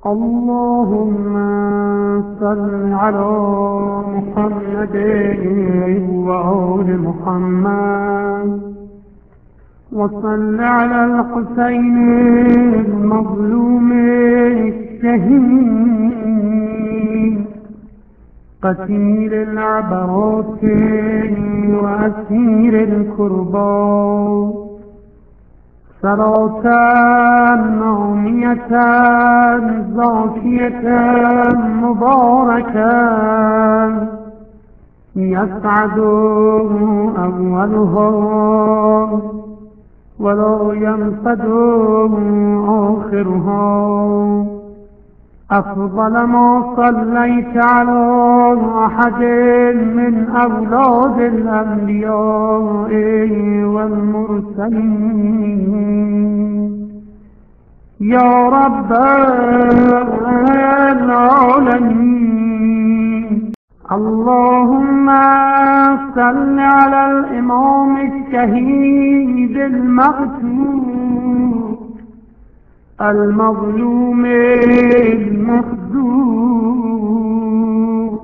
اللهم صل على محمد وآل محمد وصل على الحسين المظلوم الشهيد قتيل العبرات وأسير الكربات صلاة نامية زاكية مباركة يسعد أولها ولا ينفد آخرها أفضل ما صليت على أحد من أولاد الأنبياء والمرسلين يا رب العالمين. اللهم صل على الإمام الشهيد المقتول المظلوم المخذول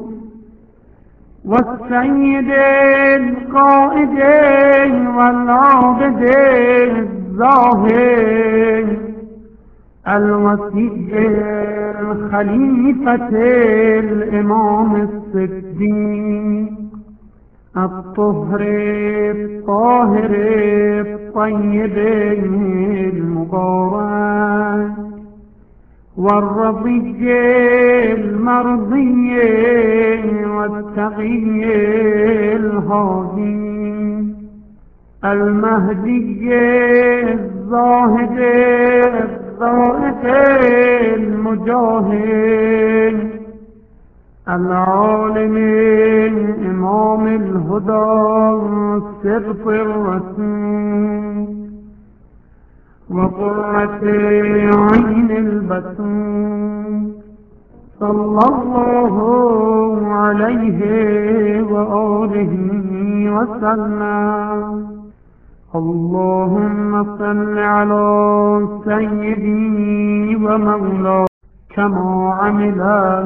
والسيد القائد والعابد الزاهد الوسيء الخليفة الإمام الصديق الطهر الطاهر الطيب المبارك والرضي المرضي والتقي الهادي المهدي الزاهد الزاهد المجاهد العالم إمام الهدى صدق الرسول وقرة عين البتول صلى الله عليه وآله وسلم. اللهم صل على سيدي ومولاي كما عمل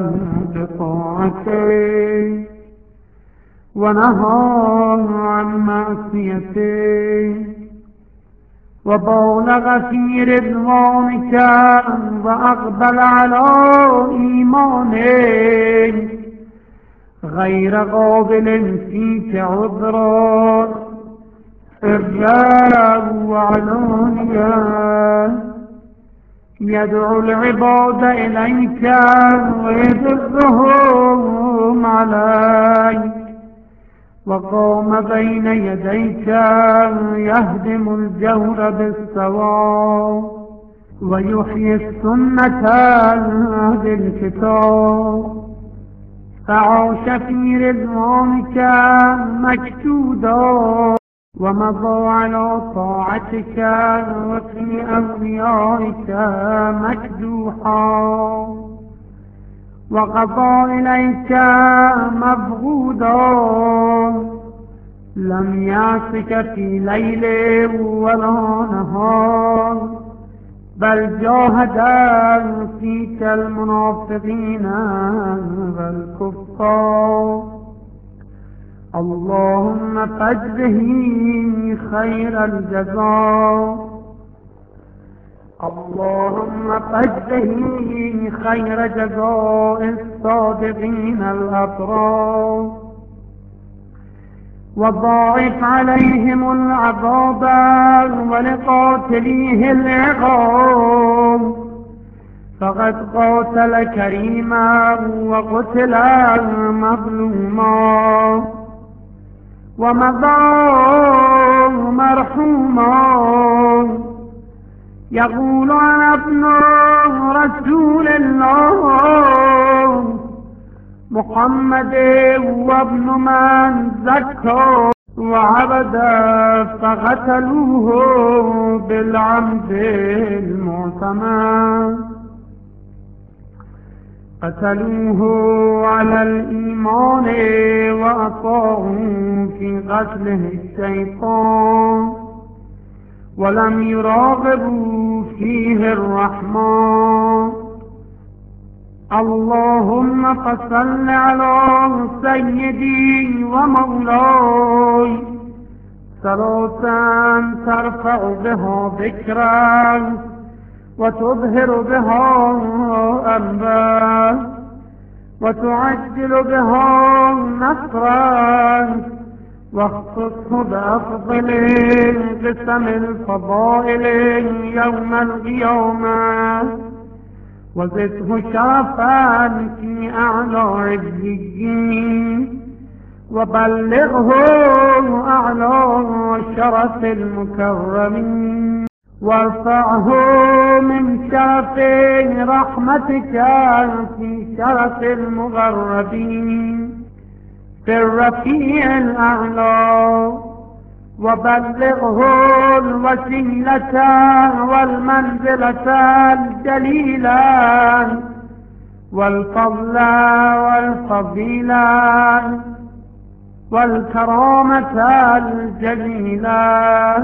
بطاعته ونهى عن معصيته وبالغ في رضوانك وأقبل على إيمانك غير قابل فيك عذرا سرا وعلانيا يدعو العباد إليك ويدرهم عليك وقام بين يديك يهدم الجور بالصواب ويحيي السنة بالكتاب فعاش في رضوانك مكتودا ومضى على طاعتك وفي أوليائك مكدوحا وقضى إليك مبغودا لم يعصك في ليل ولا نهار بل جاهد فيك المنافقين والكفار. اللهم فاجزه خير الجزاء اللهم فاجزه خير جزاء الصادقين الأبرار وضاعف عليهم العذاب ولقاتليه العقاب فقد قاتل كريما وقتل مظلوما ومضى مرحوما يقول أنا ابن رسول الله محمد وابن من زكى وعبد فقتلوه بالعمد المعتمد قتلوه على الإيمان وأطاعوا في قتله الشيطان ولم يراغبوا فيه الرحمن اللهم فصل على سيدي ومولاي صلاة ترفع بها ذكرك وتظهر بها أمرك وتعجل بها نصرك، واختصه بأفضل قسم الفضائل يوم القيامة، وزده شرفا في أعلى عليين، وبلغه أعلى شرف المكرمين، وارفعه من شرف رحمتك في شرف المغربين في الرفيع الأعلى، وبلغه الوسيلة والمنزلة الجليلة والفضل والفضيلة والكرامة الجميلة.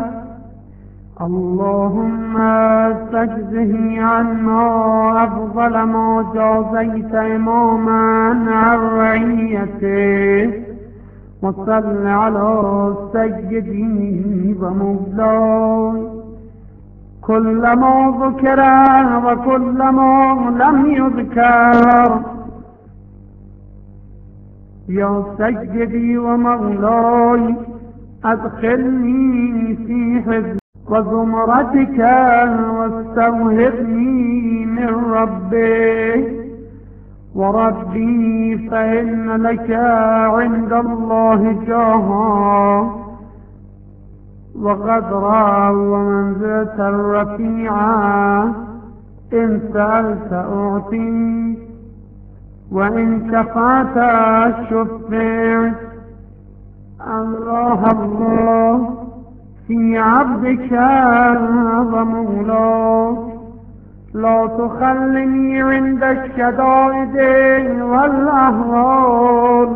اللهم تجزه عنا أفضل ما جازيت إماما عن رعيته، وصل على سيدي ومولاي كل ما ذكر وكل ما لم يذكر. يا سيدي ومولاي أدخلني في حزب وزمرتك واستوهبني من ربي وربي، فإن لك عند الله جاها وقدرا ومنزلة رفيعة، إن سألت أعطيك وإن شفعت شفعت. الله الله في عبدك ومولاك، لا تخلني عند الشدائد والأهوال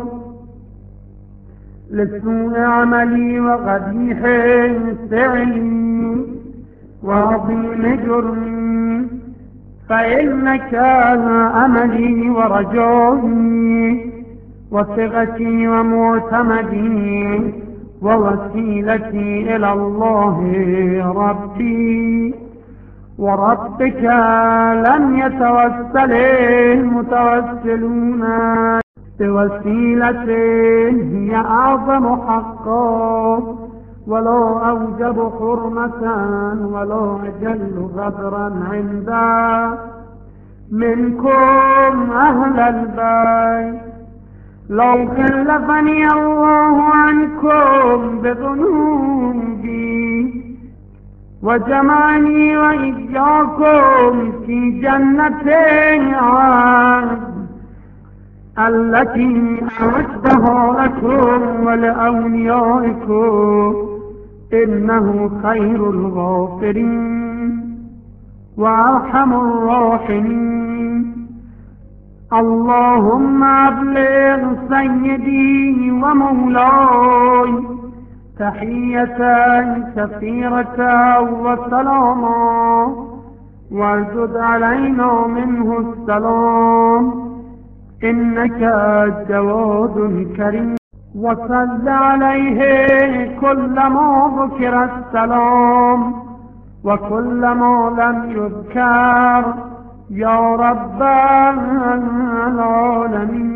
لسوء عملي وقبيح فعلي وعظيم جرمي، فإنك أملي ورجائي وثقتي ومعتمدي ووسيلتي إلى الله ربي وربك. لن يتوسل المتوسلون بوسيلته هي أعظم حقا ولا أوجب حرمة ولا أجل غدرا عنده منكم أهل البيت. لو خلفني الله عنكم بذنوبي وجمعني وإياكم في جنة عاد التي أعدها لكم ولأوليائكم، إنه خير الغافرين وأرحم الراحمين. اللهم أبلغ سيدي ومولاي تحية كثيرة وسلاما، وارزد علينا منه السلام، إنك جواد كريم. وصل عليه كلما ذكر السلام وكلما لم يذكر يا رب العالمين.